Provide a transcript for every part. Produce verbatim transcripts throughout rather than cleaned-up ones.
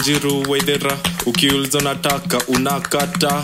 Wanjiru Waithera, ukiuliza unataka unakata.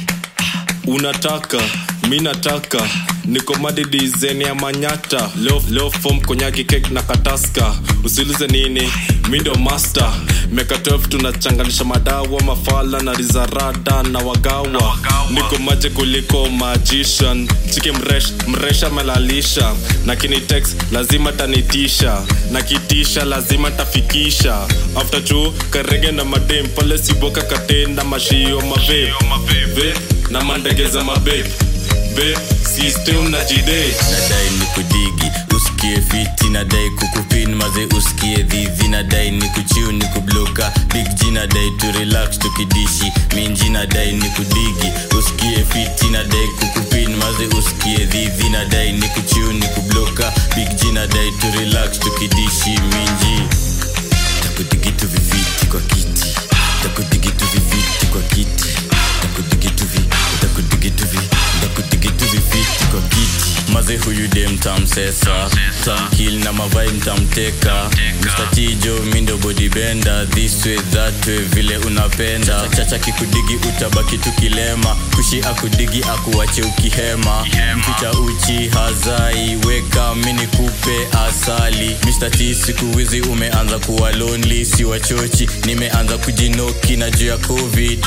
Unataka, mi nataka, niko madi design ya manyata. Love, love form konyaki cake na kataska. Usiulize nini, mi ndo master. Meka twelve tunachanganisha madawa, mafala na rizarada na wagawa. Niko maje kuliko magician. Chiki mresh, mresha melalisha. Na kini text, lazima tanitisha. Na kitisha, lazima tafikisha. After chu, karege na madem. Pale siboka katenda, mashio mabe Ve, na mandegeza mabe Be, system na jide. Nadai ni kudigi, usikie fiti. Nadai kukupin, maze usikie dhivi. Nadai ni kuchiu, ni kubloka Big G nadai to relax, tukidishi Minji nadai ni kudigi, usikie fiti. Nadai kukupin, maze usikie dhivi. Nadai ni kuchiu, ni kubloka Big G nadai to relax, tukidishi Minji. Takudigi tu viviti kwa kiti. Takudigi tu viviti kwa kiti. Takudigi tu vi, takudigi tu vi, takudigi tu viviti kwa kiti. Maze huyu dem tamsesa, tamkill na mavai mtamteka. Mister Tijo mindo body bender, this way that way vile unapenda. Chacha kikudigi utabaki tukilema, kushi akudigi akuwache ukihema. Mficha uchi hazai, weka mini kupe asali. Mister T siku wizi umeanza kuwa lonely, si wachochi nimeanza kujinoki na juu ya covid.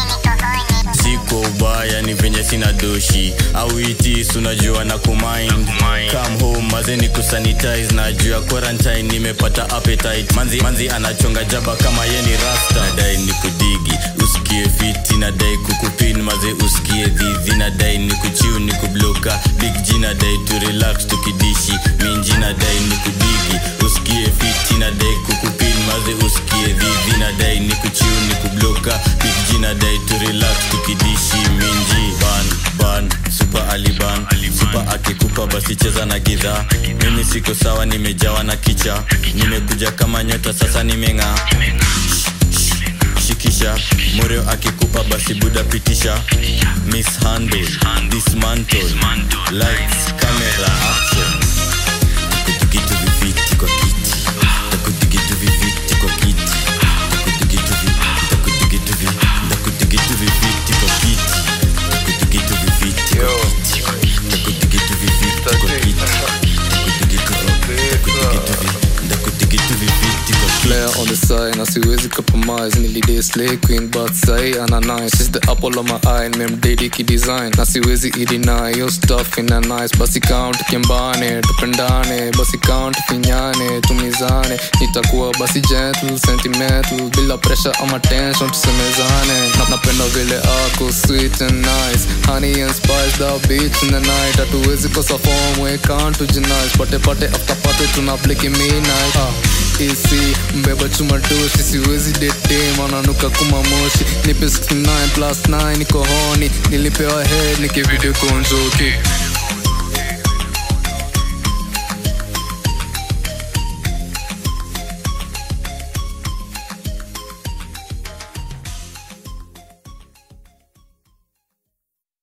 Siko ubaya ni venye sina doshi, au iti sunajua na kumind. Come home maze ni kusanitize, na juu ya quarantine nimepata appetite. Manzi, manzi anachonga jaba kama ye ni rasta. Nadai ni kudigi, usikie fiti. Nadai kukupin, maze usikie dhivi. Nadai ni kuchiu, ni kubloka Big G nadai to relax, tukidishi Minji nadai ni kudigi, usikie fiti. Nadai kukupin, maze usikie dhivi. Nadai ni kuchiu, ni kubloka Big G nadai to relax, tukidishi Minji. Ban, ban, super aliban. Super akikupa basi cheza na gidha. Mimi siko sawa nimejawa na kicha. Nimekuja kama nyota sasa nimenga. Shikisha, Moreo akikupa basi buda pitisha. Mishandle, dismantle. Lights, camera, action. Takudigi tu viviti kwa kiti. Takudigi tu viviti kwa kiti. Takudigi tu vi, takudigi tu vi, takudigi tu viviti kwa kiti. Takudigi tu viviti kwa kiti. Takudigi tu viviti kwa kiti. Takudigi tu vi, takudigi tu vi, takudigi tu viviti kwa kiti. Player on the side, na siwezi compromise. Nilidai slay queen but say ana nice. She's the apple of my eye, mem daddy ki design. Na siwezi ideny your stuff in a nice. Basi count kimbane, tupendane. Basi count finyane, tumizane. Nitakuwa basi gentle, sentimental. Bila pressure ama tension, tusemezane. Na napenda vile ako sweet and nice. Honey and spice, the beach in the night. Hatuwezi kosa form, we can't tujinice. Pate pate after pate, tunapliki midnight. Ah, easy, mbeba chuma doshi. Siwezi dete, mananuka kuma moshi. Nipe sixty-nine plus nine, niko honi. Nilipewa head, niki video konjoki.